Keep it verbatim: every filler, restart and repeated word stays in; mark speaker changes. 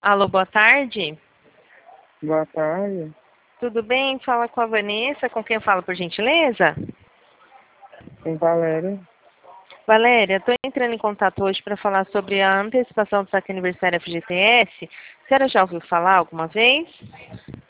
Speaker 1: Alô, boa tarde.
Speaker 2: Boa tarde.
Speaker 1: Tudo bem? Fala com a Vanessa, com quem eu falo, por gentileza?
Speaker 2: Com Valéria.
Speaker 1: Valéria, estou entrando em contato hoje para falar sobre a antecipação do saque aniversário F G T S. A senhora já ouviu falar alguma vez?